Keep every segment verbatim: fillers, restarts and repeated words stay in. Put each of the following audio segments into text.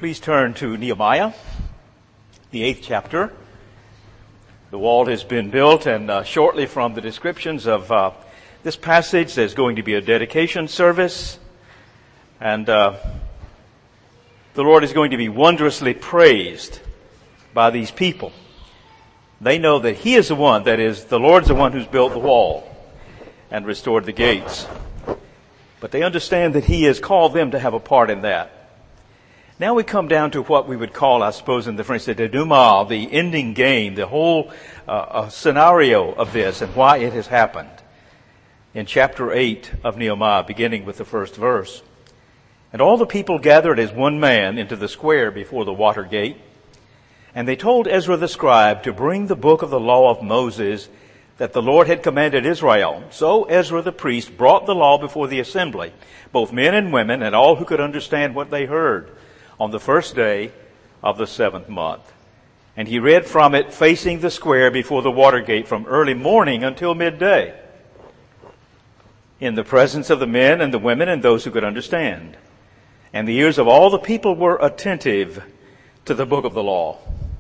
Please turn to Nehemiah, the eighth chapter. The wall has been built, and uh, shortly from the descriptions of uh, this passage, there's going to be a dedication service, and uh, the Lord is going to be wondrously praised by these people. They know that He is the one, that is, the Lord's the one who's built the wall and restored the gates. But they understand that He has called them to have a part in that. Now we come down to what we would call, I suppose, in the French, the denouement, the ending game, the whole uh, uh, scenario of this and why it has happened. In chapter eight of Nehemiah, beginning with the first verse. And all the people gathered as one man into the square before the water gate. And they told Ezra the scribe to bring the book of the law of Moses that the Lord had commanded Israel. So Ezra the priest brought the law before the assembly, both men and women, and all who could understand what they heard, on the first day of the seventh month. And he read from it facing the square before the water gate from early morning until midday, in the presence of the men and the women and those who could understand. And the ears of all the people were attentive to the book of the law.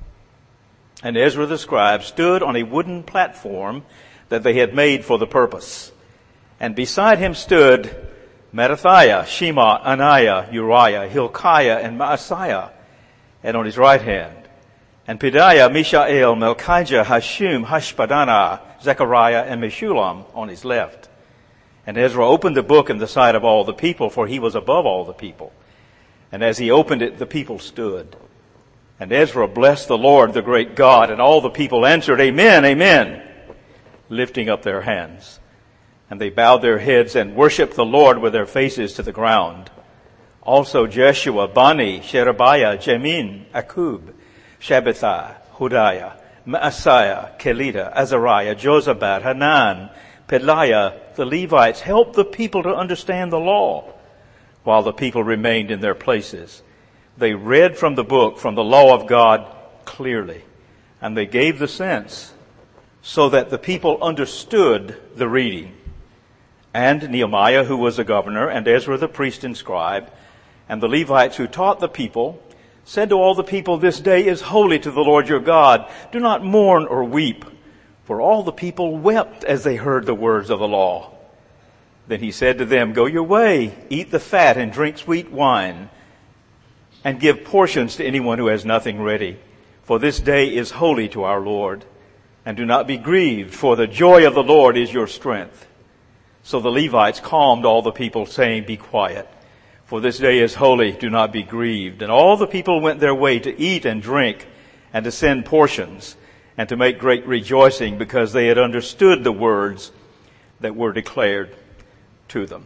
And Ezra the scribe stood on a wooden platform that they had made for the purpose. And beside him stood Mattithiah, Shema, Ananiah, Uriah, Hilkiah, and Maaseiah, and on his right hand. And Pedaiah, Mishael, Malchijah, Hashum, Hashbaddanah, Zechariah, and Meshullam on his left. And Ezra opened the book in the sight of all the people, for he was above all the people. And as he opened it, the people stood. And Ezra blessed the Lord, the great God, and all the people answered, Amen, Amen, lifting up their hands. And they bowed their heads and worshipped the Lord with their faces to the ground. Also Jeshua, Bani, Sherebiah, Jamin, Akub, Shabbathai, Hodiah, Maaseiah, Kelita, Azariah, Jozabad, Hanan, Pedaiah, the Levites, helped the people to understand the law, while the people remained in their places. They read from the book, from the law of God, clearly, and they gave the sense so that the people understood the reading. And Nehemiah, who was the governor, and Ezra the priest and scribe, and the Levites who taught the people, said to all the people, This day is holy to the Lord your God. Do not mourn or weep. For all the people wept as they heard the words of the law. Then he said to them, Go your way, eat the fat and drink sweet wine, and give portions to anyone who has nothing ready. For this day is holy to our Lord. And do not be grieved, for the joy of the Lord is your strength. So the Levites calmed all the people, saying, Be quiet, for this day is holy, do not be grieved. And all the people went their way to eat and drink, and to send portions, and to make great rejoicing, because they had understood the words that were declared to them.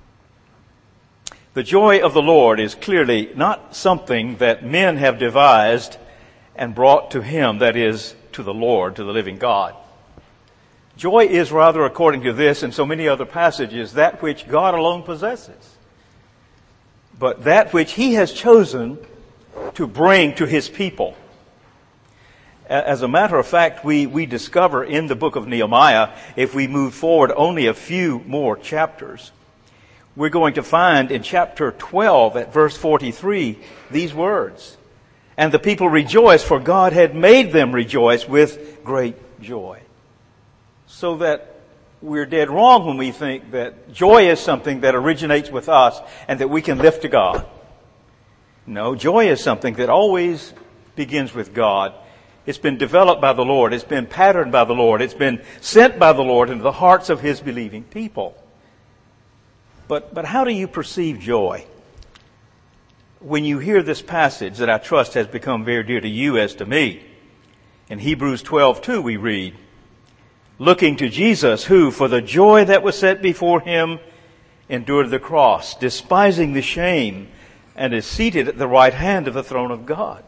The joy of the Lord is clearly not something that men have devised and brought to Him, that is, to the Lord, to the living God. Joy is rather, according to this and so many other passages, that which God alone possesses, but that which He has chosen to bring to His people. As a matter of fact, we, we discover in the book of Nehemiah, if we move forward only a few more chapters, we're going to find in chapter twelve at verse forty-three these words. And the people rejoiced, for God had made them rejoice with great joy. So that we're dead wrong when we think that joy is something that originates with us and that we can lift to God. No, joy is something that always begins with God. It's been developed by the Lord. It's been patterned by the Lord. It's been sent by the Lord into the hearts of His believing people. But, but how do you perceive joy? When you hear this passage that I trust has become very dear to you as to me. In Hebrews twelve two we read, Looking to Jesus, who, for the joy that was set before Him, endured the cross, despising the shame, and is seated at the right hand of the throne of God.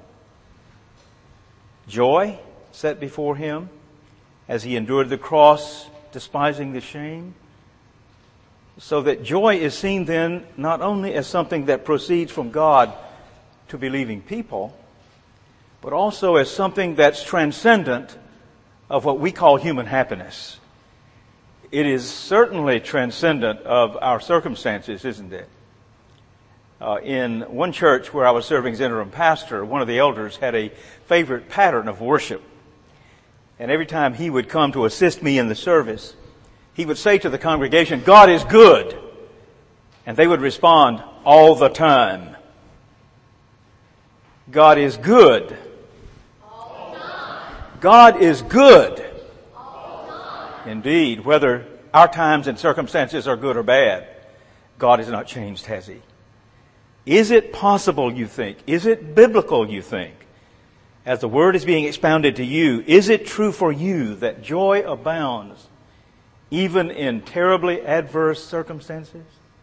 Joy set before Him as He endured the cross, despising the shame. So that joy is seen then not only as something that proceeds from God to believing people, but also as something that's transcendent of what we call human happiness. It is certainly transcendent of our circumstances, isn't it? Uh, in one church where I was serving as interim pastor, one of the elders had a favorite pattern of worship. And every time he would come to assist me in the service, he would say to the congregation, "God is good." And they would respond, "All the time." God is good. All the time. God is good. All the time. Indeed, whether our times and circumstances are good or bad, God has not changed, has He? Is it possible, you think? Is it biblical, you think? As the Word is being expounded to you, is it true for you that joy abounds even in terribly adverse circumstances?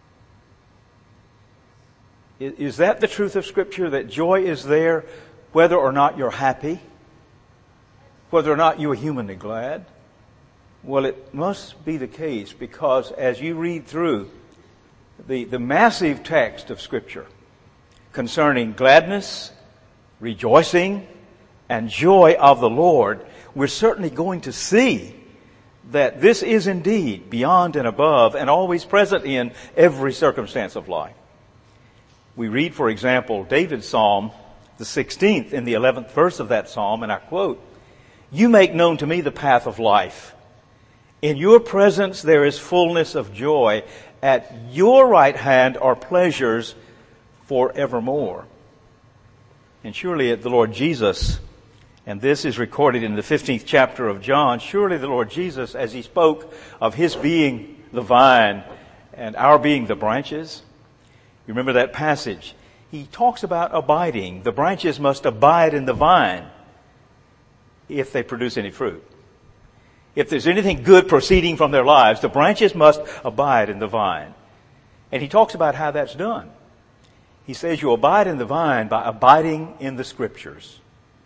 Is that the truth of Scripture, that joy is there whether or not you're happy? Whether or not you are humanly glad? Well, it must be the case, because as you read through the, the massive text of Scripture concerning gladness, rejoicing, and joy of the Lord, we're certainly going to see that this is indeed beyond and above and always present in every circumstance of life. We read, for example, David's Psalm, the sixteenth, in the eleventh verse of that psalm, and I quote, "You make known to me the path of life. In your presence there is fullness of joy. At your right hand are pleasures forevermore." And surely the Lord Jesus, and this is recorded in the fifteenth chapter of John, surely the Lord Jesus, as He spoke of His being the vine and our being the branches, you remember that passage? He talks about abiding. The branches must abide in the vine if they produce any fruit. If there's anything good proceeding from their lives, the branches must abide in the vine. And He talks about how that's done. He says you abide in the vine by abiding in the Scriptures.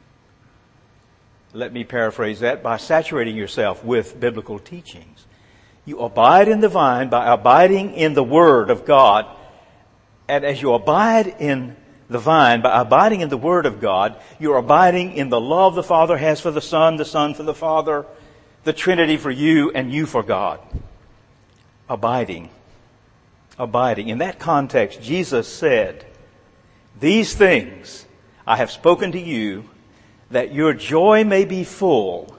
Let me paraphrase that by saturating yourself with biblical teachings. You abide in the vine by abiding in the Word of God. And as you abide in the vine, by abiding in the Word of God, you're abiding in the love the Father has for the Son, the Son for the Father, the Trinity for you, and you for God. Abiding. Abiding. In that context, Jesus said, "These things I have spoken to you, that your joy may be full.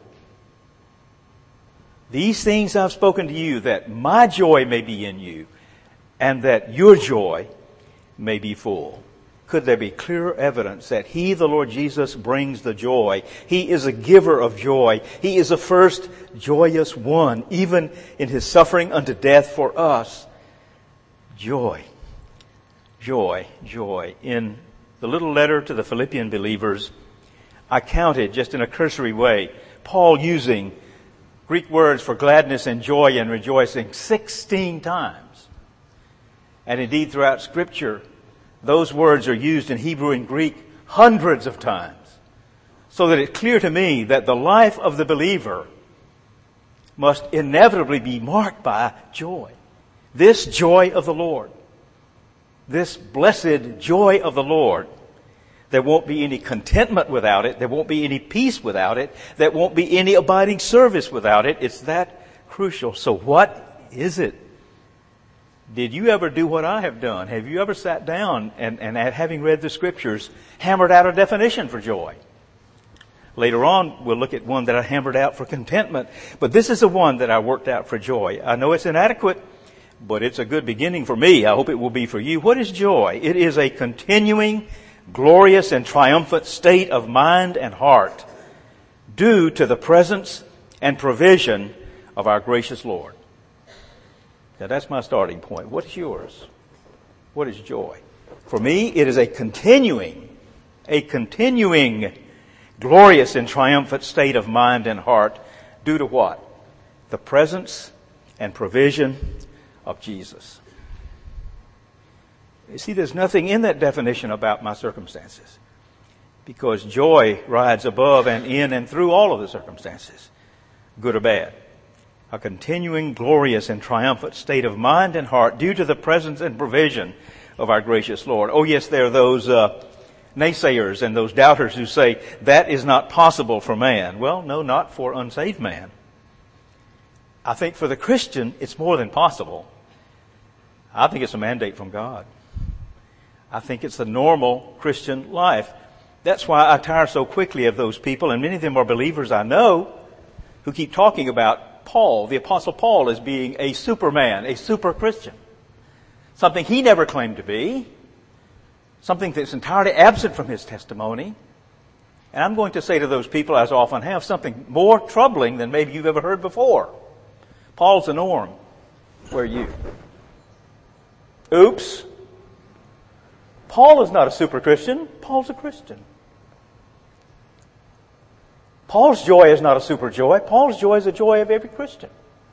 These things I've spoken to you, that my joy may be in you, and that your joy may be full." Could there be clearer evidence that He, the Lord Jesus, brings the joy? He is a giver of joy. He is the first joyous one, even in His suffering unto death for us. Joy, joy, joy. In the little letter to the Philippian believers, I counted just in a cursory way, Paul using Greek words for gladness and joy and rejoicing sixteen times. And indeed throughout Scripture, those words are used in Hebrew and Greek hundreds of times. So that it's clear to me that the life of the believer must inevitably be marked by joy. This joy of the Lord. This blessed joy of the Lord. There won't be any contentment without it. There won't be any peace without it. There won't be any abiding service without it. It's that crucial. So what is it? Did you ever do what I have done? Have you ever sat down and, and having read the Scriptures, hammered out a definition for joy? Later on, we'll look at one that I hammered out for contentment. But this is the one that I worked out for joy. I know it's inadequate, but it's a good beginning for me. I hope it will be for you. What is joy? It is a continuing, glorious, and triumphant state of mind and heart due to the presence and provision of our gracious Lord. Now that's my starting point. What is yours? What is joy? For me, it is a continuing, a continuing, glorious and triumphant state of mind and heart due to what? The presence and provision of Jesus. You see, there's nothing in that definition about my circumstances, because joy rides above and in and through all of the circumstances, good or bad. A continuing, glorious, and triumphant state of mind and heart due to the presence and provision of our gracious Lord. Oh yes, there are those uh, naysayers and those doubters who say that is not possible for man. Well, no, not for unsaved man. I think for the Christian, it's more than possible. I think it's a mandate from God. I think it's the normal Christian life. That's why I tire so quickly of those people, and many of them are believers I know, who keep talking about Paul, the Apostle Paul, as being a superman, a super Christian. Something he never claimed to be. Something that's entirely absent from his testimony. And I'm going to say to those people, as I often have, something more troubling than maybe you've ever heard before. Paul's the norm. Where are you? Oops. Paul is not a super Christian. Paul's a Christian. Paul's joy is not a super joy. Paul's joy is the joy of every Christian.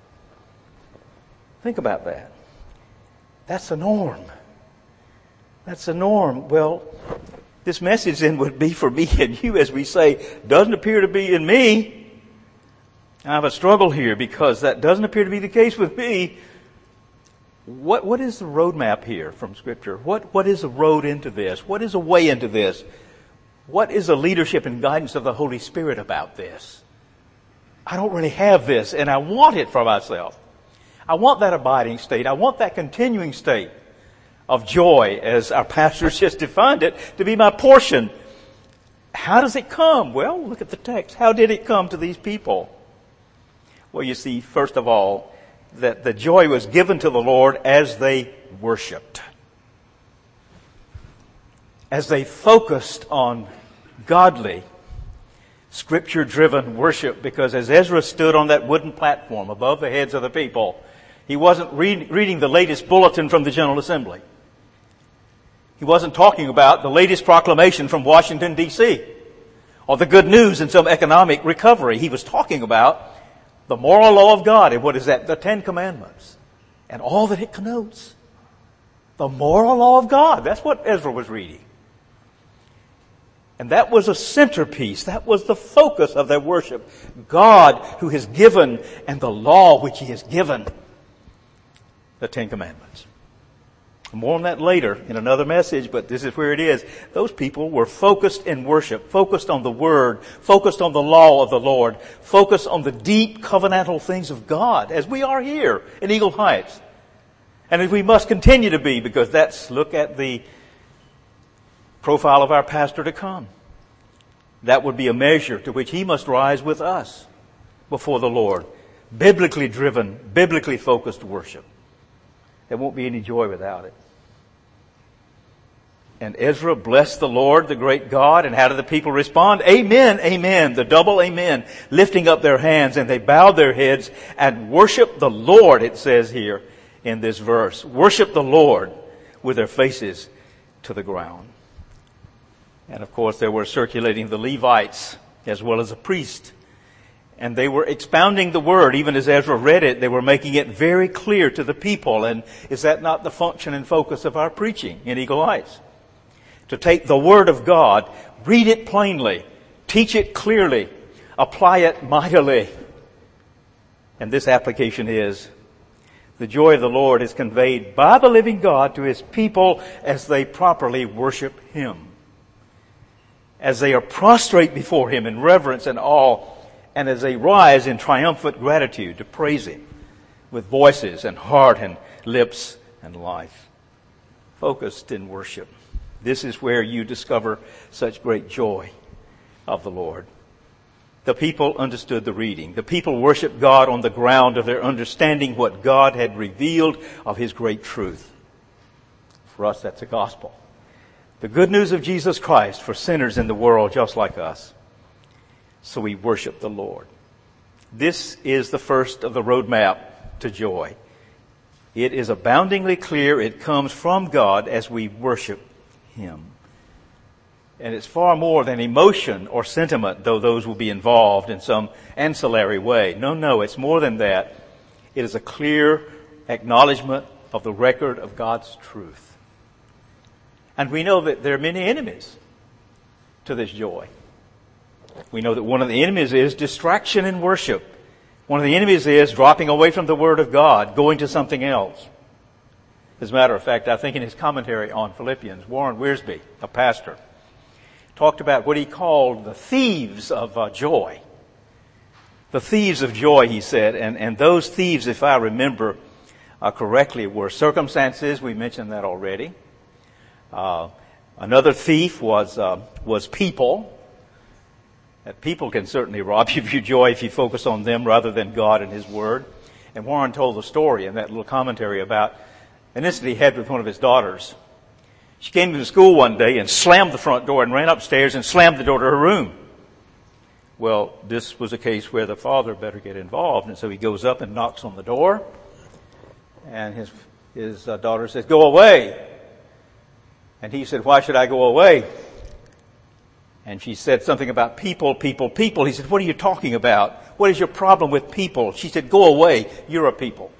Think about that. That's the norm. That's the norm. Well, this message then would be for me and you, as we say, doesn't appear to be in me. I have a struggle here because that doesn't appear to be the case with me. What, what is the roadmap here from Scripture? What, what is the road into this? What is a way into this? What is the leadership and guidance of the Holy Spirit about this? I don't really have this, and I want it for myself. I want that abiding state. I want that continuing state of joy, as our pastors just defined it, to be my portion. How does it come? Well, look at the text. How did it come to these people? Well, you see, first of all, that the joy was given to the Lord as they worshiped. As they focused on godly, Scripture-driven worship. Because as Ezra stood on that wooden platform above the heads of the people, he wasn't read, reading the latest bulletin from the General Assembly. He wasn't talking about the latest proclamation from Washington, D C or the good news in some economic recovery. He was talking about the moral law of God. And what is that? The Ten Commandments. And all that it connotes. The moral law of God. That's what Ezra was reading. And that was a centerpiece. That was the focus of their worship. God who has given, and the law which He has given. The Ten Commandments. More on that later in another message, but this is where it is. Those people were focused in worship, focused on the Word, focused on the law of the Lord, focused on the deep covenantal things of God, as we are here in Eagle Heights. And as we must continue to be, because that's, look at the profile of our pastor to come. That would be a measure to which he must rise with us before the Lord. Biblically driven, biblically focused worship. There won't be any joy without it. And Ezra blessed the Lord, the great God. And how did the people respond? Amen, amen. The double amen. Lifting up their hands, and they bowed their heads and worshiped the Lord, it says here in this verse. Worship the Lord with their faces to the ground. And of course there were circulating the Levites as well as the priest. And they were expounding the Word. Even as Ezra read it, they were making it very clear to the people. And is that not the function and focus of our preaching in Eagle Heights? To take the Word of God, read it plainly, teach it clearly, apply it mightily. And this application is, the joy of the Lord is conveyed by the living God to His people as they properly worship Him. As they are prostrate before Him in reverence and awe, and as they rise in triumphant gratitude to praise Him with voices and heart and lips and life. Focused in worship. This is where you discover such great joy of the Lord. The people understood the reading. The people worshiped God on the ground of their understanding what God had revealed of His great truth. For us, that's the gospel. The good news of Jesus Christ for sinners in the world just like us. So we worship the Lord. This is the first of the roadmap to joy. It is aboundingly clear it comes from God as we worship Him. And it's far more than emotion or sentiment, though those will be involved in some ancillary way. No, no, it's more than that. It is a clear acknowledgement of the record of God's truth. And we know that there are many enemies to this joy. We know that one of the enemies is distraction in worship. One of the enemies is dropping away from the Word of God, going to something else. As a matter of fact, I think in his commentary on Philippians, Warren Wiersbe, a pastor, talked about what he called the thieves of uh, joy. The thieves of joy, he said, and, and those thieves, if I remember uh, correctly, were circumstances, we mentioned that already, Uh, another thief was uh, was people. That people can certainly rob you of your joy if you focus on them rather than God and His Word. And Warren told the story in that little commentary about an incident he had with one of his daughters. She came to school one day and slammed the front door and ran upstairs and slammed the door to her room. Well, this was a case where the father better get involved, and so he goes up and knocks on the door, and his his uh, daughter says, "Go away." And he said, "Why should I go away?" And she said something about people, people, people. He said, "What are you talking about? What is your problem with people?" She said, "Go away. You're a people."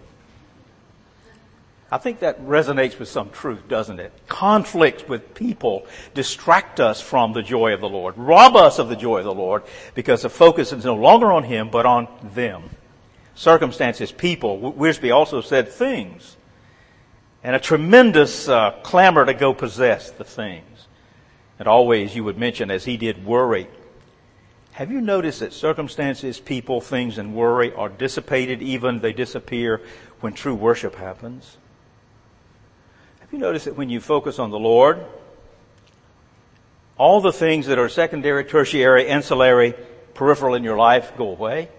I think that resonates with some truth, doesn't it? Conflicts with people distract us from the joy of the Lord, rob us of the joy of the Lord, because the focus is no longer on Him, but on them. Circumstances, people. Wiersbe also said things. And a tremendous uh, clamor to go possess the things. And always you would mention, as he did, worry. Have you noticed that circumstances, people, things, and worry are dissipated, even they disappear when true worship happens? Have you noticed that when you focus on the Lord, all the things that are secondary, tertiary, ancillary, peripheral in your life go away?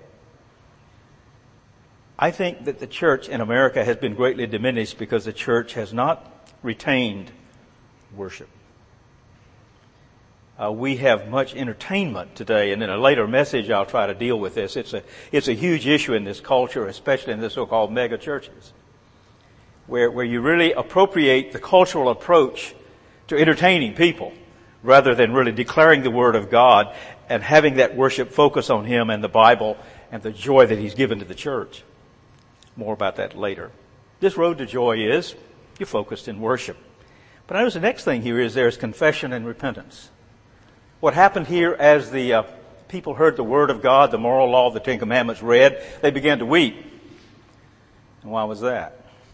I think that the church in America has been greatly diminished because the church has not retained worship. Uh, we have much entertainment today, and in a later message I'll try to deal with this. It's a, it's a huge issue in this culture, especially in the so-called mega churches, where, where you really appropriate the cultural approach to entertaining people rather than really declaring the Word of God and having that worship focus on Him and the Bible and the joy that He's given to the church. More about that later. This road to joy is you're focused in worship. But notice the next thing here is there's confession and repentance. What happened here as the uh, people heard the Word of God, the moral law, the Ten Commandments read, they began to weep. And why was that?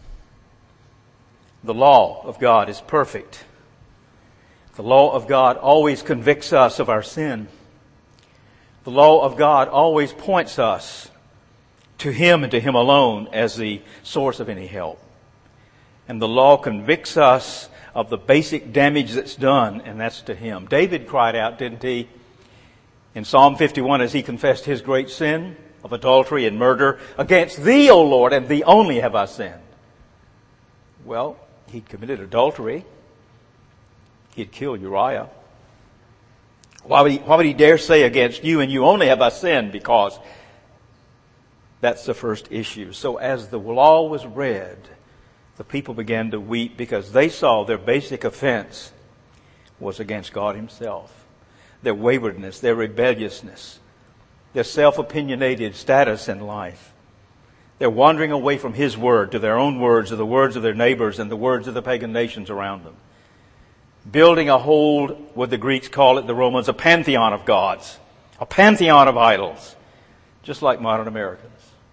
The law of God is perfect. The law of God always convicts us of our sin. The law of God always points us to Him and to Him alone as the source of any help. And the law convicts us of the basic damage that's done, and that's to Him. David cried out, didn't he, in Psalm fifty-one as he confessed his great sin of adultery and murder. "Against Thee, O Lord, and Thee only have I sinned." Well, he'd committed adultery. He'd killed Uriah. Why would he, why would he dare say, "Against You and You only have I sinned"? Because that's the first issue. So as the law was read, the people began to weep because they saw their basic offense was against God Himself. Their waywardness, their rebelliousness, their self-opinionated status in life. They're wandering away from His Word to their own words, to the words of their neighbors and the words of the pagan nations around them. Building a whole, what the Greeks call it, the Romans, a pantheon of gods. A pantheon of idols. Just like modern Americans.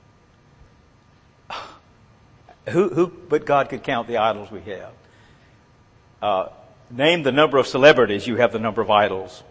Who, who but God could count the idols we have? Uh, name the number of celebrities, you have the number of idols.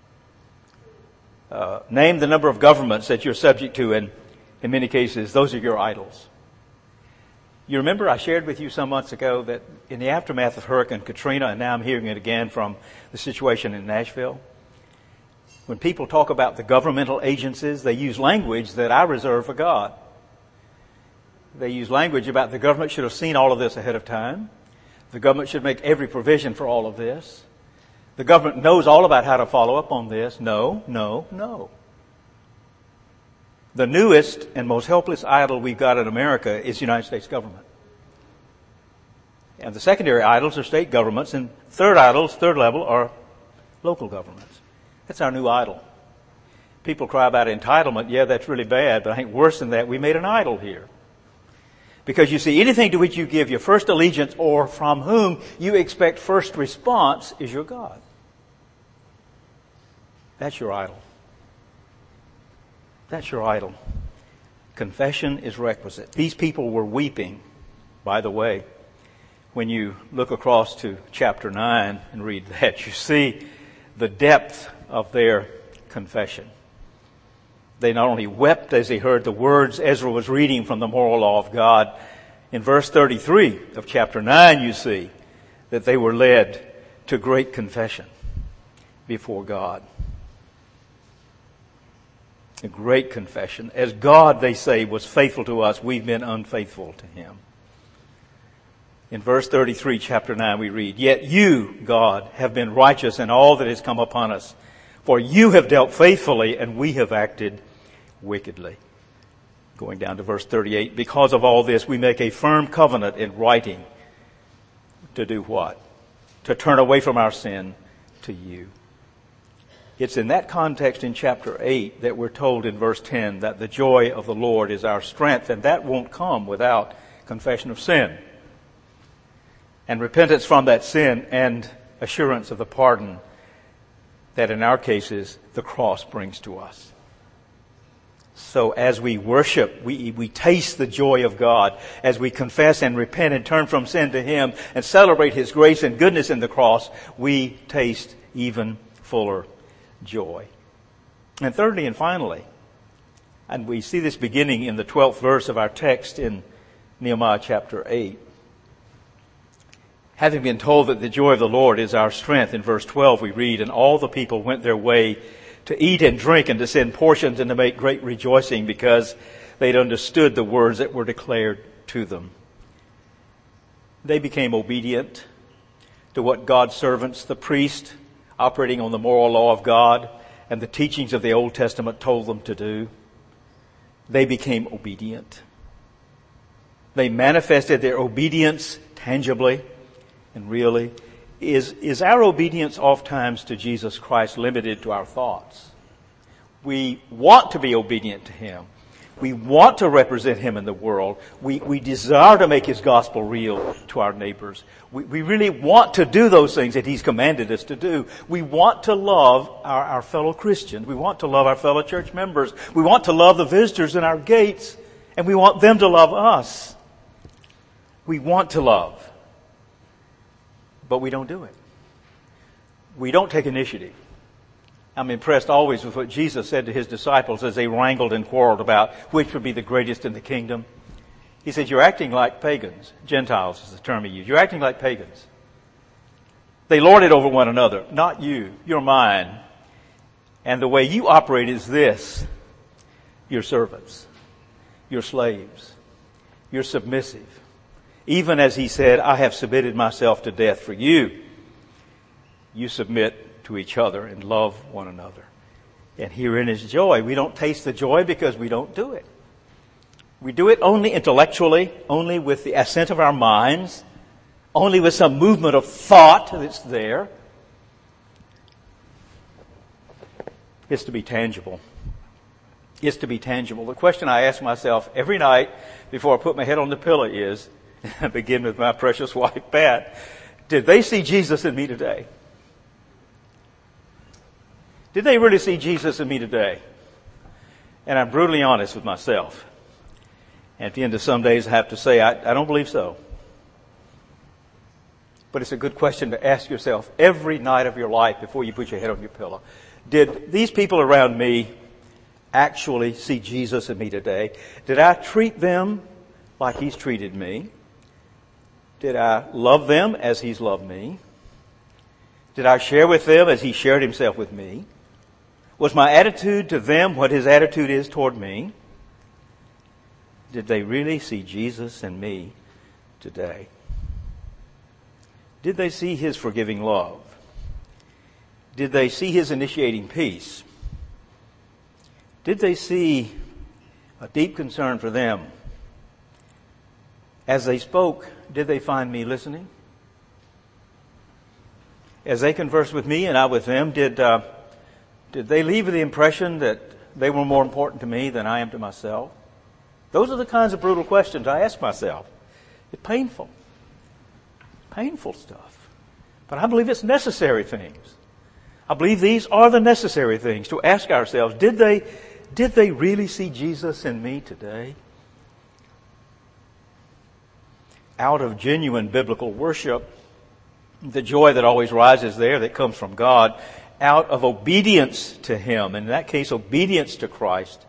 Uh, name the number of governments that you're subject to, and in many cases, those are your idols. You remember I shared with you some months ago that in the aftermath of Hurricane Katrina, and now I'm hearing it again from the situation in Nashville, when people talk about the governmental agencies, they use language that I reserve for God. They use language about the government should have seen all of this ahead of time. The government should make every provision for all of this. The government knows all about how to follow up on this. No, no, no. The newest and most helpless idol we've got in America is the United States government. And the secondary idols are state governments, and third idols, third level, are local governments. That's our new idol. People cry about entitlement. Yeah, that's really bad, but I think worse than that, we made an idol here. Because you see, anything to which you give your first allegiance or from whom you expect first response is your God. That's your idol. That's your idol. Confession is requisite. These people were weeping, by the way. When you look across to chapter nine and read that, you see the depth of their confession. They not only wept as they heard the words Ezra was reading from the moral law of God. In verse thirty-three of chapter nine, you see that they were led to great confession before God. A great confession. As God, they say, was faithful to us, we've been unfaithful to Him. In verse thirty-three, chapter nine, we read, "Yet you, God, have been righteous in all that has come upon us. For you have dealt faithfully, and we have acted wickedly." Going down to verse thirty-eight, "Because of all this, we make a firm covenant in writing." To do what? To turn away from our sin to you. It's in that context in chapter eight that we're told in verse ten that the joy of the Lord is our strength, and that won't come without confession of sin and repentance from that sin and assurance of the pardon that in our cases the cross brings to us. So as we worship, we, we taste the joy of God. As we confess and repent and turn from sin to Him and celebrate His grace and goodness in the cross, we taste even fuller joy. And thirdly and finally, and we see this beginning in the twelfth verse of our text in Nehemiah chapter eight. Having been told that the joy of the Lord is our strength, in verse twelve we read, "And all the people went their way to eat and drink and to send portions and to make great rejoicing, because they'd understood the words that were declared to them." They became obedient to what God's servants, the priest, operating on the moral law of God and the teachings of the Old Testament, told them to do. They became obedient. They manifested their obedience tangibly and really. Is, is our obedience oftentimes to Jesus Christ limited to our thoughts? We want to be obedient to Him. We want to represent Him in the world. We, we desire to make His gospel real to our neighbors. We, we really want to do those things that He's commanded us to do. We want to love our, our fellow Christians. We want to love our fellow church members. We want to love the visitors in our gates, and we want them to love us. We want to love, but we don't do it. We don't take initiative. I'm impressed always with what Jesus said to His disciples as they wrangled and quarreled about which would be the greatest in the kingdom. He said, "You're acting like pagans." Gentiles is the term He used. You're acting like pagans. They lord it over one another. Not you. You're mine. And the way you operate is this. You're servants. You're slaves. You're submissive. Even as He said, "I have submitted myself to death for you." You submit to each other and love one another. And herein is joy. We don't taste the joy because we don't do it. We do it only intellectually, only with the assent of our minds, only with some movement of thought that's there. It's to be tangible. It's to be tangible. The question I ask myself every night before I put my head on the pillow is, I begin with my precious wife, Pat, did they see Jesus in me today? Did they really see Jesus in me today? And I'm brutally honest with myself. And at the end of some days I have to say, I, I don't believe so. But it's a good question to ask yourself every night of your life before you put your head on your pillow. Did these people around me actually see Jesus in me today? Did I treat them like He's treated me? Did I love them as He's loved me? Did I share with them as He shared Himself with me? Was my attitude to them what His attitude is toward me? Did they really see Jesus in me today? Did they see His forgiving love? Did they see His initiating peace? Did they see a deep concern for them? As they spoke, did they find me listening? As they conversed with me and I with them, did uh, did they leave with the impression that they were more important to me than I am to myself? Those are the kinds of brutal questions I ask myself. It's painful. Painful stuff. But I believe it's necessary things. I believe these are the necessary things to ask ourselves, did they, did they really see Jesus in me today? Out of genuine biblical worship, the joy that always rises there that comes from God, out of obedience to Him, in that case obedience to Christ,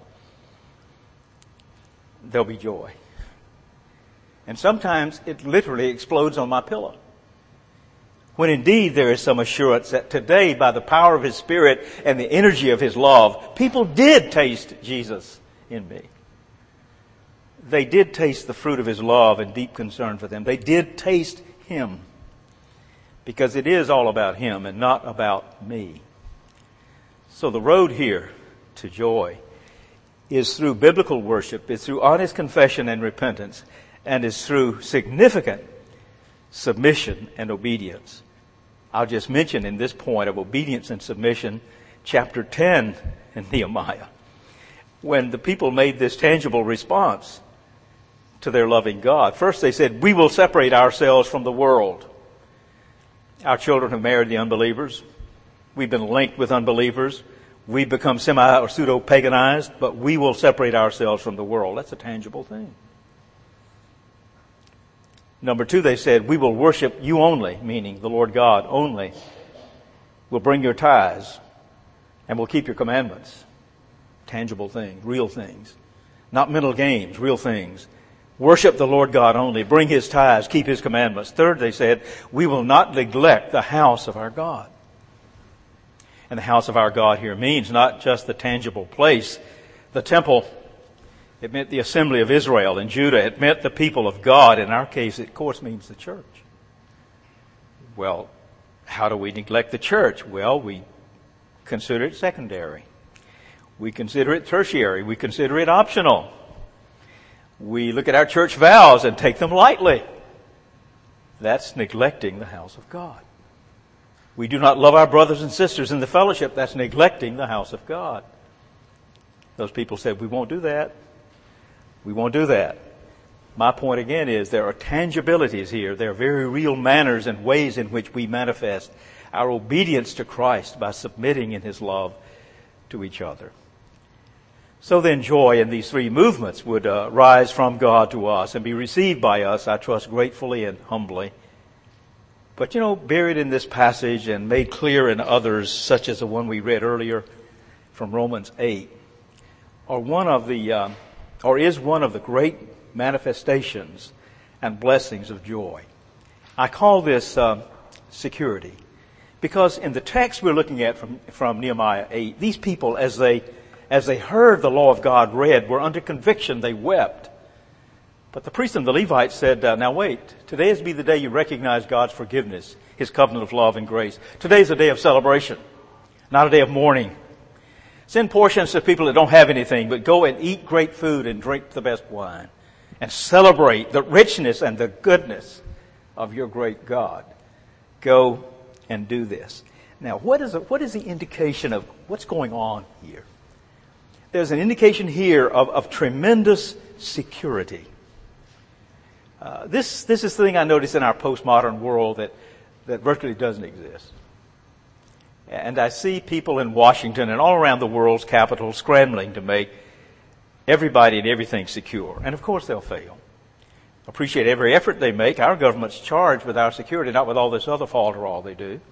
there'll be joy. And sometimes it literally explodes on my pillow. when indeed there is some assurance that today, by the power of His Spirit and the energy of His love, people did taste Jesus in me. They did taste the fruit of His love and deep concern for them. They did taste Him, because it is all about Him and not about me. So the road here to joy is through biblical worship, is through honest confession and repentance, and is through significant submission and obedience. I'll just mention in this point of obedience and submission, chapter ten in Nehemiah, when the people made this tangible response to their loving God. First they said, we will separate ourselves from the world. Our children have married the unbelievers. We've been linked with unbelievers. We've become semi or pseudo-paganized, but we will separate ourselves from the world. That's a tangible thing. Number two, they said, we will worship you only, meaning the Lord God only. We'll bring your tithes and we'll keep your commandments. Tangible things, real things. Not mental games, real things. Worship the Lord God only. Bring His tithes, keep His commandments. Third, they said, we will not neglect the house of our God. And the house of our God here means not just the tangible place. The temple, it meant the assembly of Israel and Judah. It meant the people of God. In our case, it of course means the church. Well, how do we neglect the church? Well, we consider it secondary. We consider it tertiary. We consider it optional. We look at our church vows and take them lightly. That's neglecting the house of God. We do not love our brothers and sisters in the fellowship. That's neglecting the house of God. Those people said, we won't do that. We won't do that. My point again is there are tangibilities here. There are very real manners and ways in which we manifest our obedience to Christ by submitting in His love to each other. So then joy in these three movements would uh, rise from God to us and be received by us, I trust, gratefully and humbly. But, you know, buried in this passage and made clear in others, such as the one we read earlier from Romans eight, are one of the, uh, or is one of the great manifestations and blessings of joy. I call this uh, security, because in the text we're looking at from, from Nehemiah eight, these people, as they as they heard the law of God read, were under conviction. They wept. But the priests and the Levites said, uh, now wait, today is be the day you recognize God's forgiveness, His covenant of love and grace. Today is a day of celebration, not a day of mourning. Send portions to people that don't have anything, but go and eat great food and drink the best wine and celebrate the richness and the goodness of your great God. Go and do this. Now, what is, a, what is the indication of what's going on here? There's an indication here of, of tremendous security. Uh, this, this is the thing I notice in our postmodern world that, that virtually doesn't exist. And I see people in Washington and all around the world's capital scrambling to make everybody and everything secure. And of course they'll fail. Appreciate every effort they make. Our government's charged with our security, not with all this other falderall they do.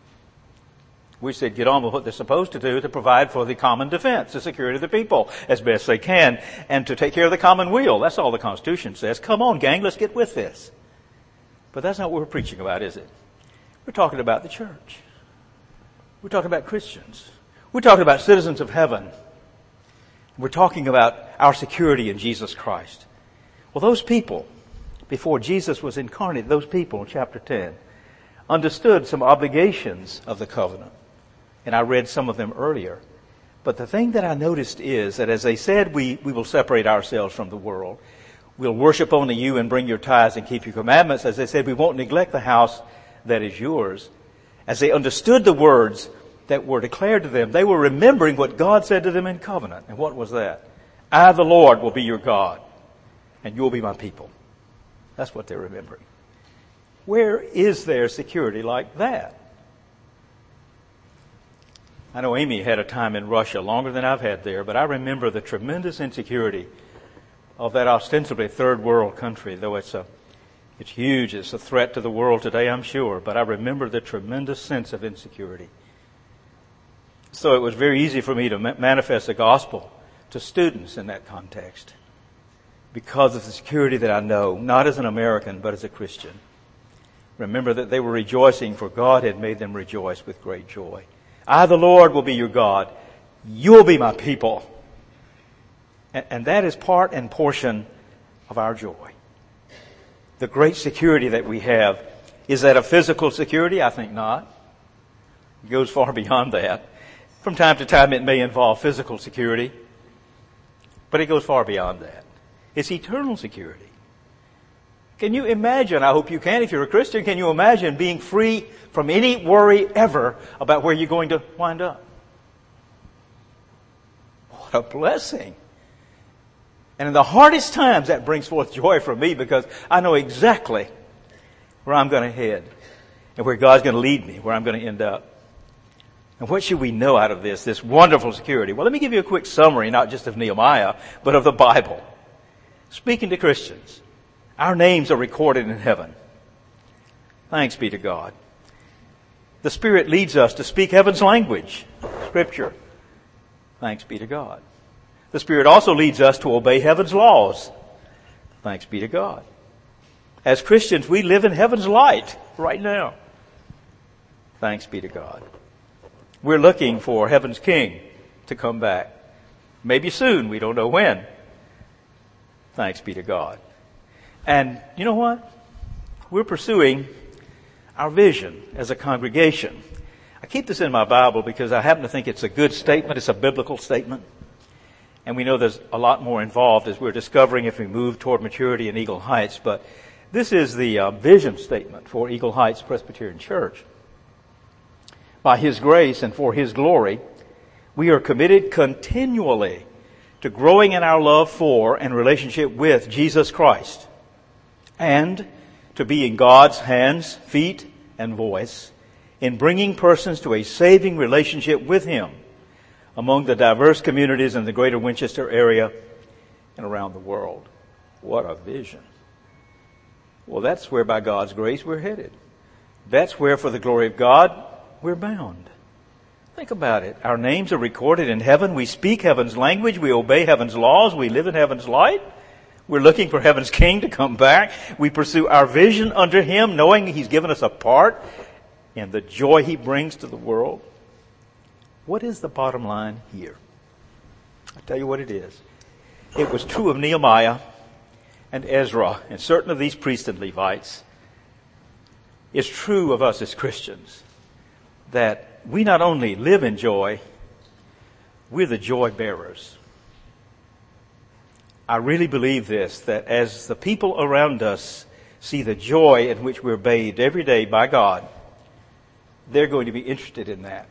We said get on with what they're supposed to do to provide for the common defense, the security of the people as best they can, and to take care of the common weal. That's all the Constitution says. Come on, gang, let's get with this. But that's not what we're preaching about, is it? We're talking about the church. We're talking about Christians. We're talking about citizens of heaven. We're talking about our security in Jesus Christ. Well, those people, before Jesus was incarnate, those people in chapter ten, understood some obligations of the covenant. And I read some of them earlier. But the thing that I noticed is that as they said, we, we will separate ourselves from the world. We'll worship only you and bring your tithes and keep your commandments. As they said, we won't neglect the house that is yours. As they understood the words that were declared to them, they were remembering what God said to them in covenant. And what was that? I, the Lord, will be your God, and you will be my people. That's what they're remembering. Where is there security like that? I know Amy had a time in Russia longer than I've had there, but I remember the tremendous insecurity of that ostensibly third world country, though it's a, it's huge. It's a threat to the world today, I'm sure, but I remember the tremendous sense of insecurity. So it was very easy for me to ma- manifest the gospel to students in that context because of the security that I know, not as an American, but as a Christian. Remember that they were rejoicing, for God had made them rejoice with great joy. I, the Lord, will be your God. You'll be my people. And, and that is part and portion of our joy. The great security that we have. Is that a physical security? I think not. It goes far beyond that. From time to time it may involve physical security, but it goes far beyond that. It's eternal security. Can you imagine, I hope you can if you're a Christian, can you imagine being free from any worry ever about where you're going to wind up? What a blessing. And in the hardest times that brings forth joy for me because I know exactly where I'm going to head and where God's going to lead me, where I'm going to end up. And what should we know out of this, this wonderful security? Well, let me give you a quick summary, not just of Nehemiah, but of the Bible. Speaking to Christians, our names are recorded in heaven. Thanks be to God. The Spirit leads us to speak heaven's language, Scripture. Thanks be to God. The Spirit also leads us to obey heaven's laws. Thanks be to God. As Christians, we live in heaven's light right now. Thanks be to God. We're looking for heaven's King to come back. Maybe soon, we don't know when. Thanks be to God. And you know what? We're pursuing our vision as a congregation. I keep this in my Bible because I happen to think it's a good statement. It's a biblical statement. And we know there's a lot more involved as we're discovering if we move toward maturity in Eagle Heights. But this is the uh, vision statement for Eagle Heights Presbyterian Church. By His grace and for His glory, we are committed continually to growing in our love for and relationship with Jesus Christ, and to being God's hands, feet, and voice in bringing persons to a saving relationship with Him among the diverse communities in the greater Winchester area and around the world. What a vision. Well, that's where by God's grace we're headed. That's where for the glory of God we're bound. Think about it. Our names are recorded in heaven. We speak heaven's language. We obey heaven's laws. We live in heaven's light. We're looking for heaven's King to come back. We pursue our vision under Him, knowing He's given us a part in the joy He brings to the world. What is the bottom line here? I'll tell you what it is. It was true of Nehemiah and Ezra and certain of these priests and Levites. It's true of us as Christians that we not only live in joy, we're the joy bearers. I really believe this, that as the people around us see the joy in which we're bathed every day by God, they're going to be interested in that.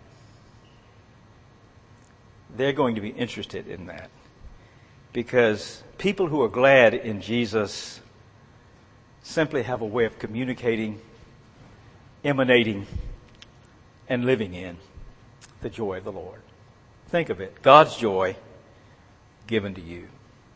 They're going to be interested in that. Because people who are glad in Jesus simply have a way of communicating, emanating, and living in the joy of the Lord. Think of it. God's joy given to you.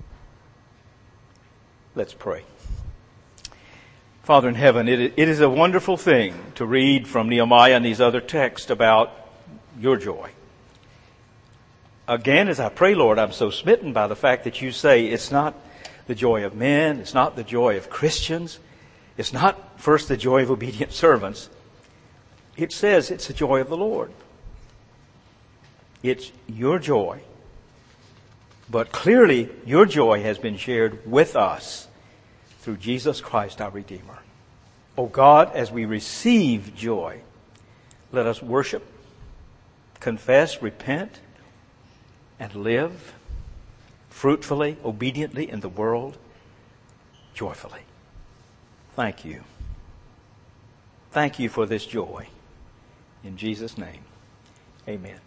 Let's pray. Father in heaven, it, it is a wonderful thing to read from Nehemiah and these other texts about your joy. Again, as I pray, Lord, I'm so smitten by the fact that you say it's not the joy of men, it's not the joy of Christians, it's not first the joy of obedient servants. It says it's the joy of the Lord. It's your joy. But clearly, your joy has been shared with us through Jesus Christ, our Redeemer. Oh God, as we receive joy, let us worship, confess, repent, and live fruitfully, obediently in the world, joyfully. Thank you. Thank you for this joy. In Jesus' name, amen.